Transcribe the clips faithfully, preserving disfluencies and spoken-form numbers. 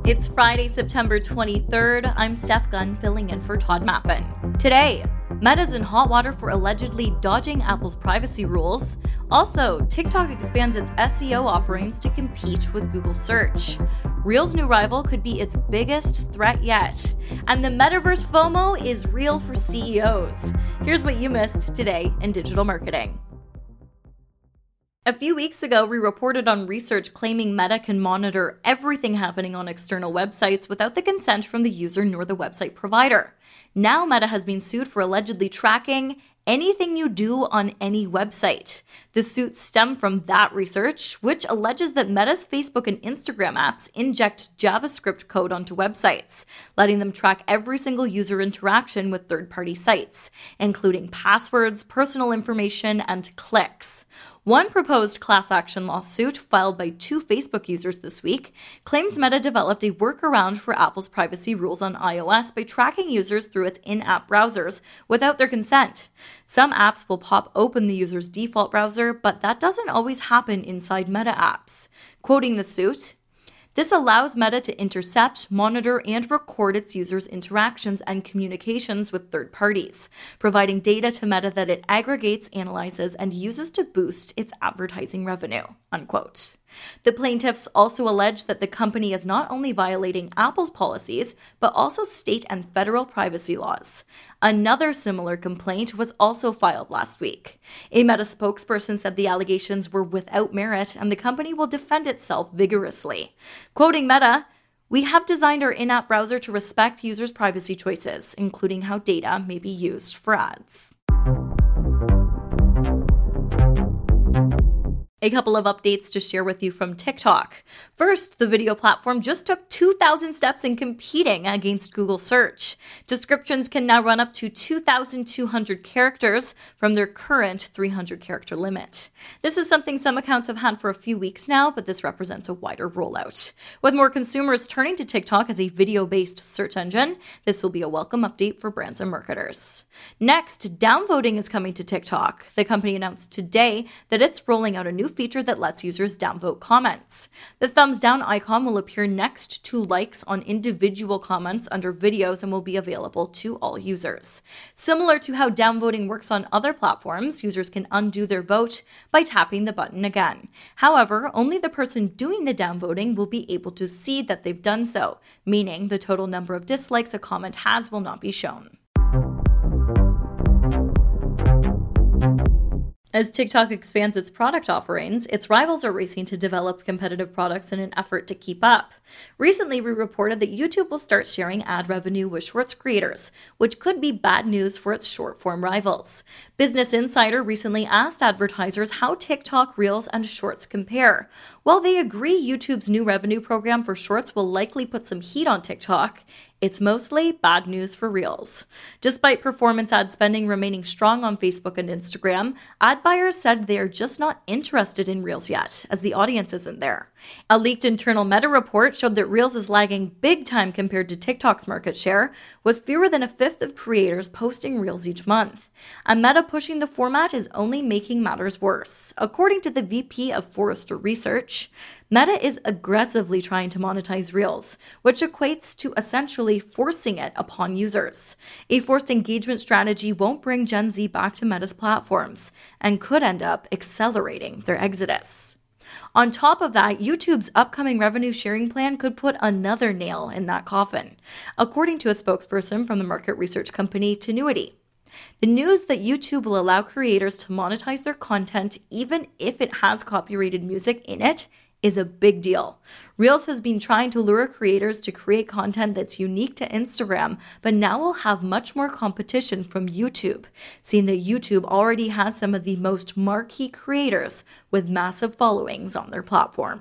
It's Friday, September twenty-third. I'm Steph Gunn filling in for Todd Maffin. Today, Meta's in hot water for allegedly dodging Apple's privacy rules. Also, TikTok expands its S E O offerings to compete with Google Search. Reel's new rival could be its biggest threat yet. And the metaverse FOMO is real for C E Os. Here's what you missed today in digital marketing. A few weeks ago, we reported on research claiming Meta can monitor everything happening on external websites without the consent from the user nor the website provider. Now Meta has been sued for allegedly tracking anything you do on any website. The suits stem from that research, which alleges that Meta's Facebook and Instagram apps inject JavaScript code onto websites, letting them track every single user interaction with third-party sites, including passwords, personal information, and clicks. One proposed class action lawsuit filed by two Facebook users this week claims Meta developed a workaround for Apple's privacy rules on iOS by tracking users through its in-app browsers without their consent. Some apps will pop open the user's default browser, but that doesn't always happen inside Meta apps. Quoting the suit, "This allows Meta to intercept, monitor, and record its users' interactions and communications with third parties, providing data to Meta that it aggregates, analyzes, and uses to boost its advertising revenue," unquote. The plaintiffs also allege that the company is not only violating Apple's policies, but also state and federal privacy laws. Another similar complaint was also filed last week. A Meta spokesperson said the allegations were without merit and the company will defend itself vigorously. Quoting Meta, "We have designed our in-app browser to respect users' privacy choices, including how data may be used for ads." A couple of updates to share with you from TikTok. First, the video platform just took two thousand steps in competing against Google Search. Descriptions can now run up to two thousand two hundred characters from their current three hundred character limit. This is something some accounts have had for a few weeks now, but this represents a wider rollout. With more consumers turning to TikTok as a video-based search engine, this will be a welcome update for brands and marketers. Next, downvoting is coming to TikTok. The company announced today that it's rolling out a new feature that lets users downvote comments. The thumbs down icon will appear next to likes on individual comments under videos and will be available to all users. Similar to how downvoting works on other platforms, users can undo their vote by tapping the button again. However, only the person doing the downvoting will be able to see that they've done so, meaning the total number of dislikes a comment has will not be shown. As TikTok expands its product offerings, its rivals are racing to develop competitive products in an effort to keep up. Recently, we reported that YouTube will start sharing ad revenue with Shorts creators, which could be bad news for its short-form rivals. Business Insider recently asked advertisers how TikTok, Reels, and Shorts compare. While they agree YouTube's new revenue program for Shorts will likely put some heat on TikTok, it's mostly bad news for Reels. Despite performance ad spending remaining strong on Facebook and Instagram, ad buyers said they are just not interested in Reels yet, as the audience isn't there. A leaked internal Meta report showed that Reels is lagging big time compared to TikTok's market share, with fewer than a fifth of creators posting Reels each month. And Meta pushing the format is only making matters worse. According to the V P of Forrester Research, Meta is aggressively trying to monetize Reels, which equates to essentially forcing it upon users. A forced engagement strategy won't bring Gen Z back to Meta's platforms and could end up accelerating their exodus. On top of that, YouTube's upcoming revenue sharing plan could put another nail in that coffin, according to a spokesperson from the market research company Tenuity. The news that YouTube will allow creators to monetize their content even if it has copyrighted music in it is a big deal. Reels has been trying to lure creators to create content that's unique to Instagram, but now will have much more competition from YouTube, seeing that YouTube already has some of the most marquee creators with massive followings on their platform.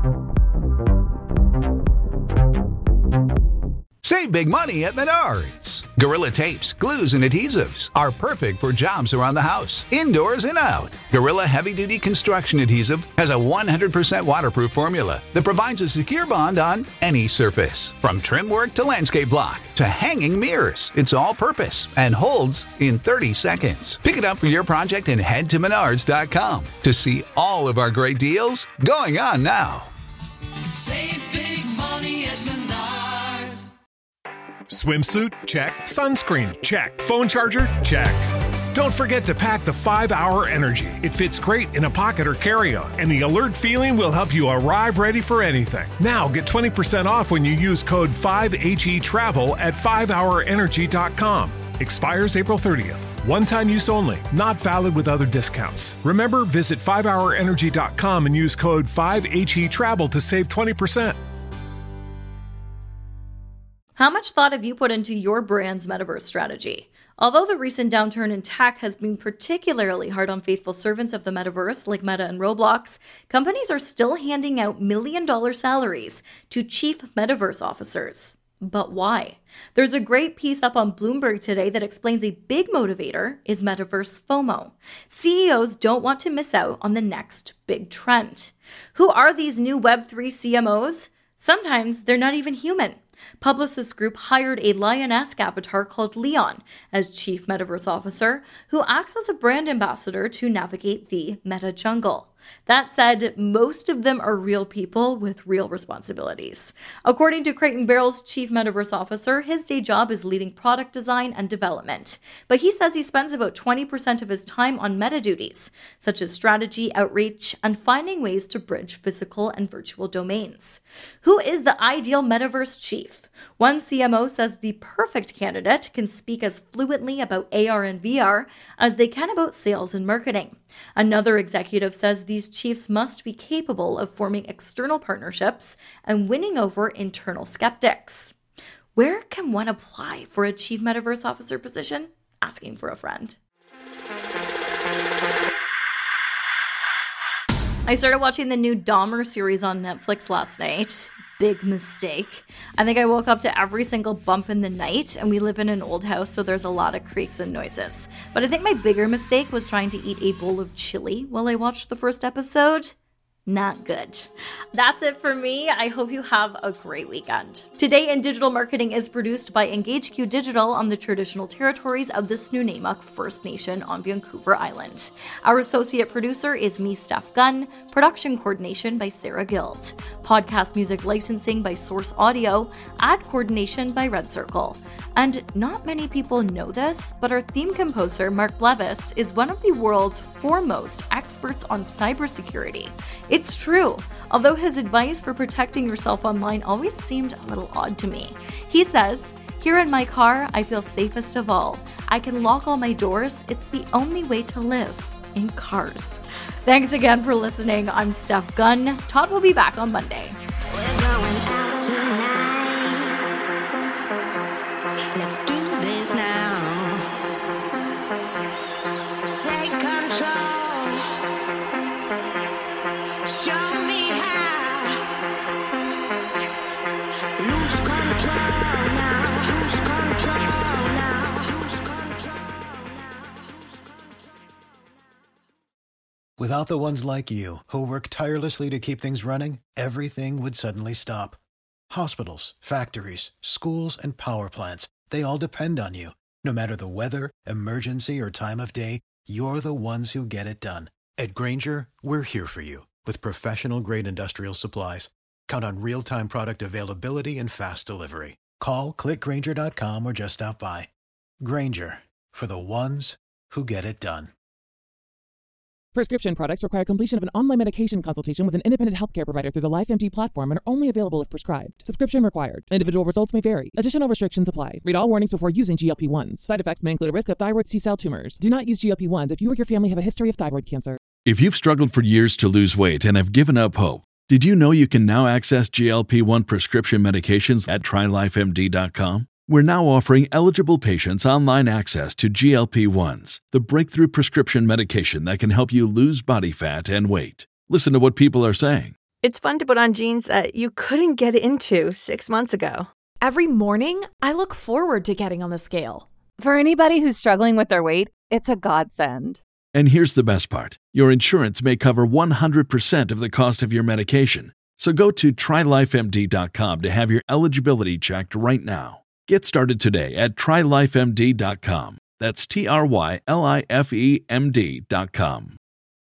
Save big money at Menards. Gorilla tapes, glues, and adhesives are perfect for jobs around the house, indoors and out. Gorilla heavy-duty construction adhesive has a one hundred percent waterproof formula that provides a secure bond on any surface. From trim work to landscape block to hanging mirrors, it's all-purpose and holds in thirty seconds. Pick it up for your project and head to menards dot com to see all of our great deals going on now. Save big money at Menards. Swimsuit? Check. Sunscreen? Check. Phone charger? Check. Don't forget to pack the five hour Energy. It fits great in a pocket or carry-on, and the alert feeling will help you arrive ready for anything. Now get twenty percent off when you use code five H E travel at five hour energy dot com. Expires April thirtieth. One-time use only. Not valid with other discounts. Remember, visit five hour energy dot com and use code five H E travel to save twenty percent. How much thought have you put into your brand's metaverse strategy? Although the recent downturn in tech has been particularly hard on faithful servants of the metaverse like Meta and Roblox, companies are still handing out million-dollar salaries to chief metaverse officers. But why? There's a great piece up on Bloomberg today that explains a big motivator is metaverse FOMO. C E Os don't want to miss out on the next big trend. Who are these new Web three C M Os? Sometimes they're not even human. Publicis Group hired a lion-esque avatar called Leon as chief metaverse officer, who acts as a brand ambassador to navigate the meta jungle. That said, most of them are real people with real responsibilities. According to Crate and Barrel's chief metaverse officer, his day job is leading product design and development. But he says he spends about twenty percent of his time on meta duties, such as strategy, outreach, and finding ways to bridge physical and virtual domains. Who is the ideal metaverse chief? One C M O says the perfect candidate can speak as fluently about A R and V R as they can about sales and marketing. Another executive says these chiefs must be capable of forming external partnerships and winning over internal skeptics. Where can one apply for a chief metaverse officer position? Asking for a friend. I started watching the new Dahmer series on Netflix last night. Big mistake. I think I woke up to every single bump in the night, and we live in an old house, so there's a lot of creaks and noises. But I think my bigger mistake was trying to eat a bowl of chili while I watched the first episode. Not good. That's it for me. I hope you have a great weekend. Today in Digital Marketing is produced by EngageQ Digital on the traditional territories of the Snuneymuxw First Nation on Vancouver Island. Our associate producer is me, Steph Gunn. Production coordination by Sarah Guild. Podcast music licensing by Source Audio. Ad coordination by Red Circle. And not many people know this, but our theme composer, Mark Blevis, is one of the world's foremost experts on cybersecurity. It's true, although his advice for protecting yourself online always seemed a little odd to me. He says, "Here in my car, I feel safest of all. I can lock all my doors. It's the only way to live in cars." Thanks again for listening. I'm Steph Gunn. Todd will be back on Monday. We're going out tonight. Let's do this now. Take control. Show me how. Lose control now. Lose control now. Lose control now. Lose control now. Without the ones like you, who work tirelessly to keep things running, everything would suddenly stop. Hospitals, factories, schools, and power plants, they all depend on you. No matter the weather, emergency, or time of day, you're the ones who get it done. At Grainger, we're here for you with professional-grade industrial supplies. Count on real-time product availability and fast delivery. Call, click Grainger dot com, or just stop by. Grainger, for the ones who get it done. Prescription products require completion of an online medication consultation with an independent healthcare provider through the LifeMD platform and are only available if prescribed. Subscription required. Individual results may vary. Additional restrictions apply. Read all warnings before using G L P ones. Side effects may include a risk of thyroid C-cell tumors. Do not use G L P ones if you or your family have a history of thyroid cancer. If you've struggled for years to lose weight and have given up hope, did you know you can now access G L P one prescription medications at try life M D dot com? We're now offering eligible patients online access to G L P ones, the breakthrough prescription medication that can help you lose body fat and weight. Listen to what people are saying. It's fun to put on jeans that you couldn't get into six months ago. Every morning, I look forward to getting on the scale. For anybody who's struggling with their weight, it's a godsend. And here's the best part. Your insurance may cover one hundred percent of the cost of your medication. So go to try life M D dot com to have your eligibility checked right now. Get started today at try life M D dot com. That's T R Y L I F E M D dot com.